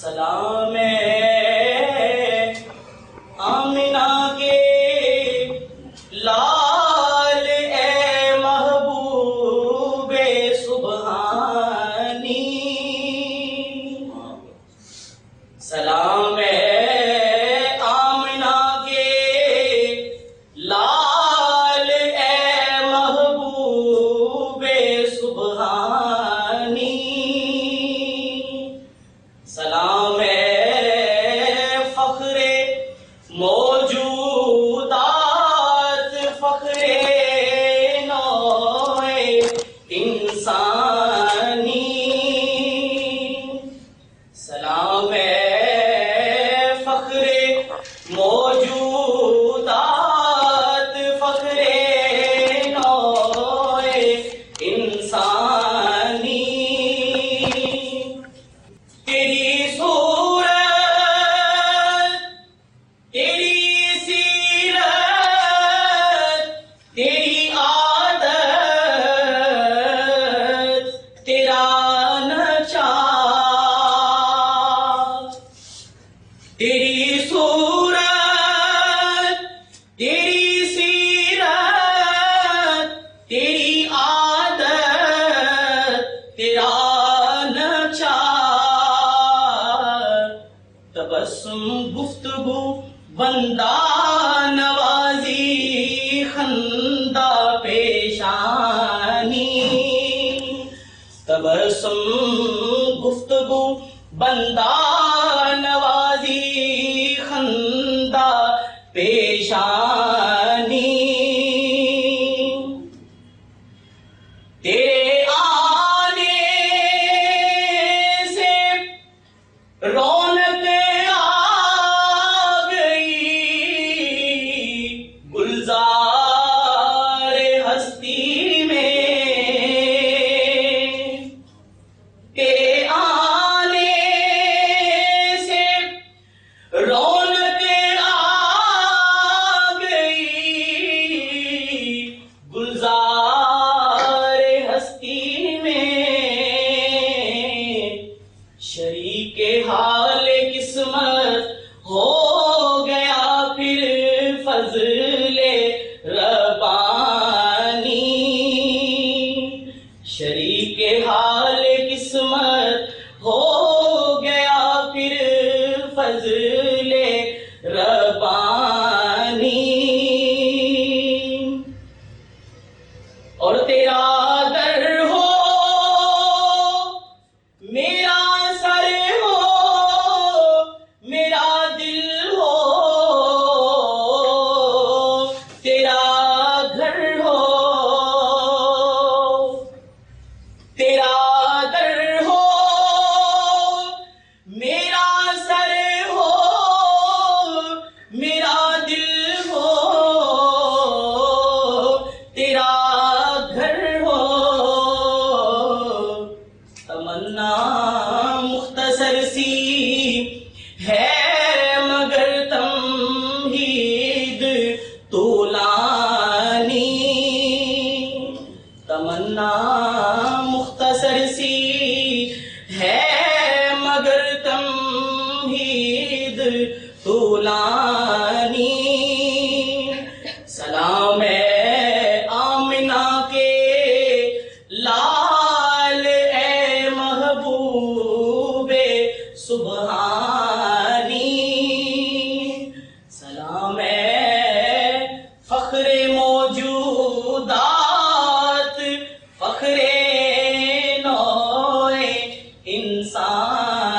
सलाम आमिना के लाल ए महबूबे सुबहानी। सलाम आमिना के लाल ए महबूबे सुबहानी। सलाम फख्रे मौजूदात फख्रे नौए इंसानी। सलाम फख्रे मौजूदात फख्रे नौए इंसानी। तेरी सूरत तेरी सीरत तेरी आदत तेरा नचा। तेरी सूरत तेरी सीरत तेरी आदत तेरा नचा। तबस्सुम गुफ्तगू बंदा नवाजी खंदा पेशानी। तबस्सुम गुफ्तगू बंदा नवाजी खंदा पेशानी। तेरे आने से रौनक आ गई गुलजार हस्ती में। तेरे आने से रौनक आ गई गुलजार हस्ती में। शरीके हाल किस्मत हो गया फिर फजले रब्बानी। शरीके हाल किस्मत हो गया फिर फजले रब्बानी। और तेरा दर हो मेरा सर हो मेरा दिल हो तेरा घर हो। तेरा दर हो मेरा सर हो मेरा दिल हो तेरा घर हो। तमन्ना मुख्तसर सी है मगर तमहीद तूलानी। तमन्ना मुख्तसर सी है मगर तमहीद तूलानी। सलाम आमिना के लाल ए महबूबे सुबहानी। सलाम फख्रे मौजूदात फख्रे नौए इंसान।